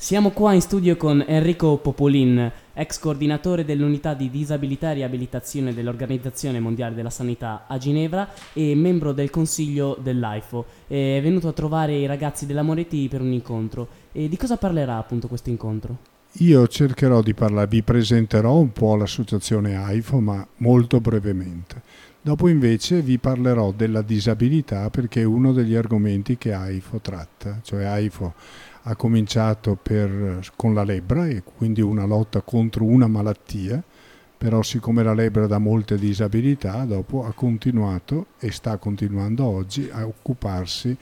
Siamo qua in studio con Enrico Popolin, ex coordinatore dell'unità di disabilità e riabilitazione dell'Organizzazione Mondiale della Sanità a Ginevra e membro del consiglio dell'AIFO. È venuto a trovare i ragazzi della Moretti per un incontro. E di cosa parlerà appunto questo incontro? Io cercherò di parlare, vi presenterò un po' l'associazione AIFO, ma molto brevemente. Dopo invece vi parlerò della disabilità perché è uno degli argomenti che AIFO tratta, cioè AIFO ha cominciato con la lebbra e quindi una lotta contro una malattia, però siccome la lebbra dà molte disabilità, dopo ha continuato e sta continuando oggi a occuparsi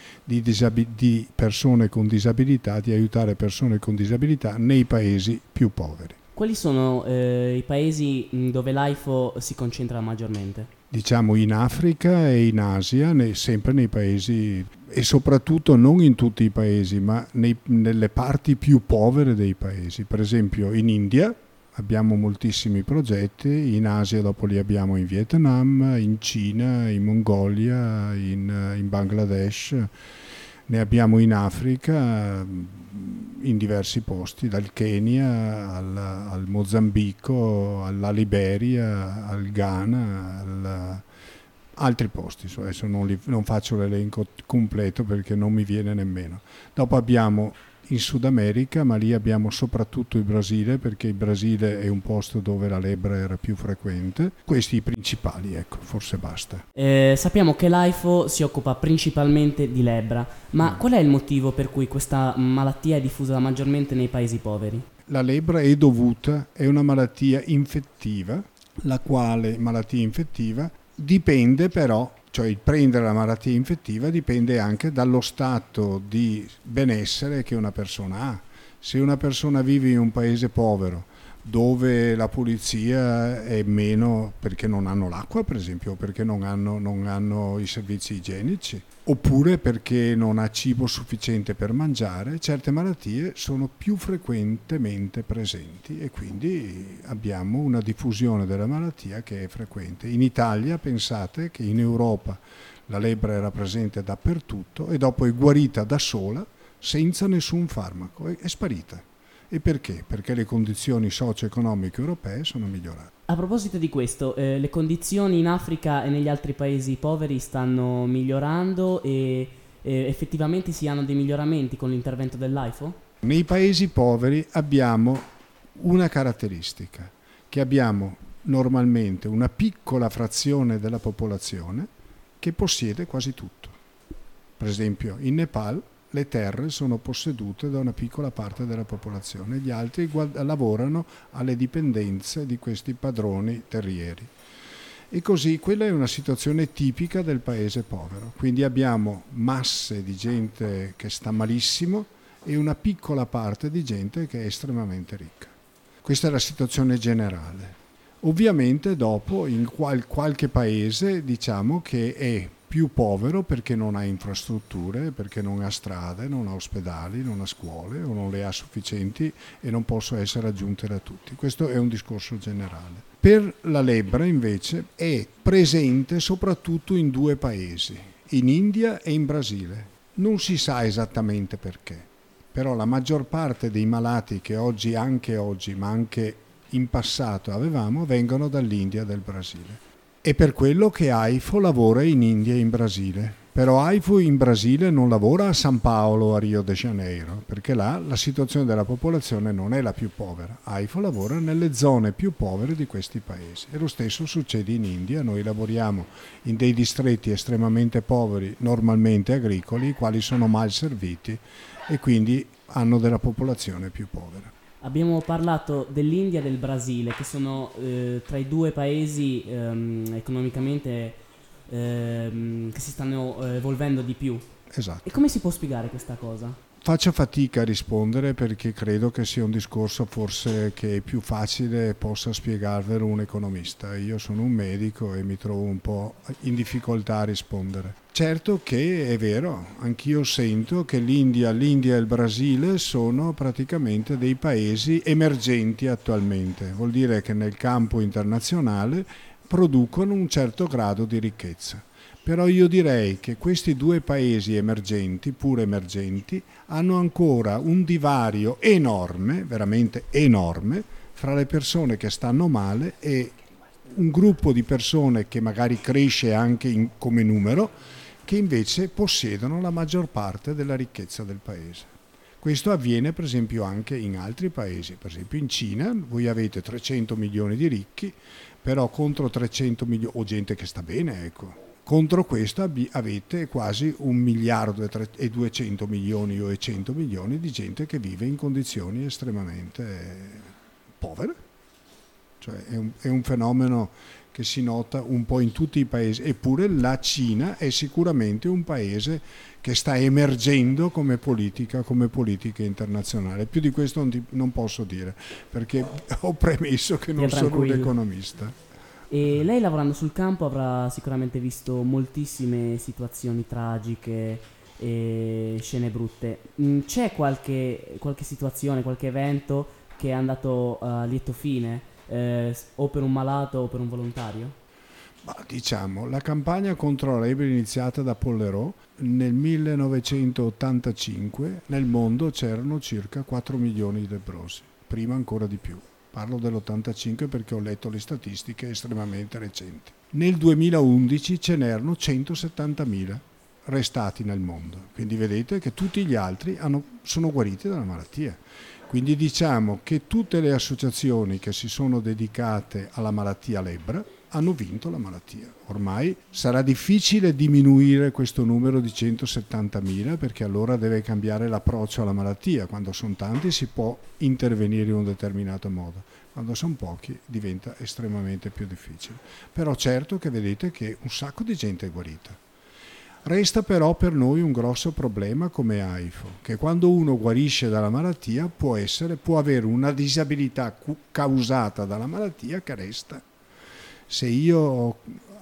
di persone con disabilità, di aiutare persone con disabilità nei paesi più poveri. Quali sono i paesi dove l'AIFO si concentra maggiormente? Diciamo in Africa e in Asia, sempre nei paesi, e soprattutto non in tutti i paesi, ma nelle parti più povere dei paesi. Per esempio in India abbiamo moltissimi progetti, in Asia dopo li abbiamo in Vietnam, in Cina, in Mongolia, in Bangladesh, ne abbiamo in Africa in diversi posti, dal Kenya al Mozambico, alla Liberia, al Ghana, altri posti. Adesso non faccio l'elenco completo perché non mi viene nemmeno. Dopo abbiamo in Sud America, ma lì abbiamo soprattutto il Brasile, perché il Brasile è un posto dove la lebbra era più frequente. Questi i principali, ecco, forse basta. Sappiamo che l'AIFO si occupa principalmente di lebbra, ma qual è il motivo per cui questa malattia è diffusa maggiormente nei paesi poveri? La lebbra è una malattia infettiva, la quale malattia infettiva dipende però, cioè il prendere la malattia infettiva dipende anche dallo stato di benessere che una persona ha. Se una persona vive in un paese povero dove la pulizia è meno perché non hanno l'acqua, per esempio, o perché non hanno i servizi igienici, oppure perché non ha cibo sufficiente per mangiare, certe malattie sono più frequentemente presenti e quindi abbiamo una diffusione della malattia che è frequente. In Italia pensate che in Europa la lebbra era presente dappertutto e dopo è guarita da sola senza nessun farmaco, è sparita. E perché? Perché le condizioni socio-economiche europee sono migliorate. A proposito di questo, le condizioni in Africa e negli altri paesi poveri stanno migliorando e effettivamente si hanno dei miglioramenti con l'intervento dell'AIFO? Nei paesi poveri abbiamo una caratteristica, che abbiamo normalmente una piccola frazione della popolazione che possiede quasi tutto. Per esempio in Nepal le terre sono possedute da una piccola parte della popolazione, gli altri lavorano alle dipendenze di questi padroni terrieri. E così quella è una situazione tipica del paese povero, quindi abbiamo masse di gente che sta malissimo e una piccola parte di gente che è estremamente ricca. Questa è la situazione generale. Ovviamente dopo in qualche paese diciamo che è più povero perché non ha infrastrutture, perché non ha strade, non ha ospedali, non ha scuole o non le ha sufficienti e non possono essere raggiunte da tutti. Questo è un discorso generale. Per la lebbra invece è presente soprattutto in due paesi, in India e in Brasile. Non si sa esattamente perché, però la maggior parte dei malati che anche oggi, ma anche in passato avevamo, vengono dall'India e dal Brasile. È per quello che AIFO lavora in India e in Brasile. Però AIFO in Brasile non lavora a San Paolo o a Rio de Janeiro, perché là la situazione della popolazione non è la più povera. AIFO lavora nelle zone più povere di questi paesi. E lo stesso succede in India. Noi lavoriamo in dei distretti estremamente poveri, normalmente agricoli, i quali sono mal serviti e quindi hanno della popolazione più povera. Abbiamo parlato dell'India e del Brasile, che sono tra i due paesi economicamente che si stanno evolvendo di più. Esatto. E come si può spiegare questa cosa? Faccio fatica a rispondere perché credo che sia un discorso forse che è più facile possa spiegarvelo un economista. Io sono un medico e mi trovo un po' in difficoltà a rispondere. Certo che è vero, anch'io sento che l'India e il Brasile sono praticamente dei paesi emergenti attualmente. Vuol dire che nel campo internazionale producono un certo grado di ricchezza. Però io direi che questi due paesi emergenti, pure emergenti, hanno ancora un divario enorme, veramente enorme, fra le persone che stanno male e un gruppo di persone che magari cresce anche come numero, che invece possiedono la maggior parte della ricchezza del paese. Questo avviene per esempio anche in altri paesi, per esempio in Cina voi avete 300 milioni di ricchi, però contro 300 milioni, o gente che sta bene, ecco, contro questo avete quasi 1 miliardo e 200 milioni o 100 milioni di gente che vive in condizioni estremamente povere. Cioè è un fenomeno che si nota un po' in tutti i paesi, eppure la Cina è sicuramente un paese che sta emergendo come politica internazionale. Più di questo non posso dire, perché ho premesso che non sono un economista. E lei, lavorando sul campo, avrà sicuramente visto moltissime situazioni tragiche e scene brutte. C'è qualche situazione, qualche evento che è andato a lieto fine, o per un malato o per un volontario? Diciamo, la campagna contro la lebbra iniziata da Pollerò nel 1985 nel mondo c'erano circa 4 milioni di lebbrosi, prima ancora di più. Parlo dell'85 perché ho letto le statistiche estremamente recenti. Nel 2011 ce n'erano 170.000 restati nel mondo, quindi vedete che tutti gli altri sono guariti dalla malattia. Quindi diciamo che tutte le associazioni che si sono dedicate alla malattia lebbra hanno vinto la malattia. Ormai sarà difficile diminuire questo numero di 170.000 perché allora deve cambiare l'approccio alla malattia. Quando sono tanti si può intervenire in un determinato modo, quando sono pochi diventa estremamente più difficile. Però certo che vedete che un sacco di gente è guarita. Resta però per noi un grosso problema come AIFO, che quando uno guarisce dalla malattia può avere una disabilità causata dalla malattia che resta. Se io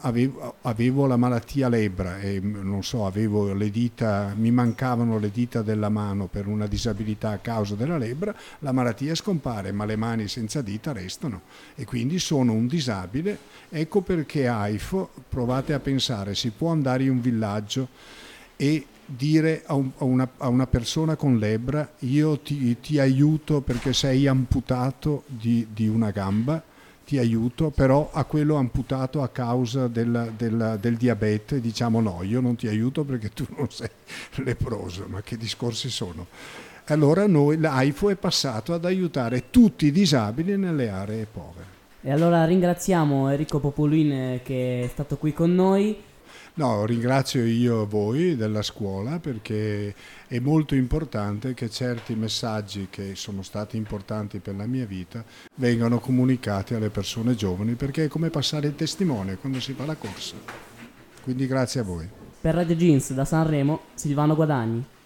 avevo la malattia lebbra e non so, avevo le dita, mi mancavano le dita della mano per una disabilità a causa della lebbra, la malattia scompare, ma le mani senza dita restano e quindi sono un disabile. Ecco perché AIFO, provate a pensare, si può andare in un villaggio e dire a una persona con lebbra: io ti aiuto perché sei amputato di una gamba, ti aiuto, però a quello amputato a causa del diabete diciamo no, io non ti aiuto perché tu non sei lebbroso. Ma che discorsi sono? Allora l'AIFO è passato ad aiutare tutti i disabili nelle aree povere. E allora ringraziamo Enrico Popolin che è stato qui con noi. No, ringrazio io voi della scuola perché è molto importante che certi messaggi che sono stati importanti per la mia vita vengano comunicati alle persone giovani, perché è come passare il testimone quando si fa la corsa. Quindi grazie a voi. Per Radio Jeans da Sanremo, Silvano Guadagni.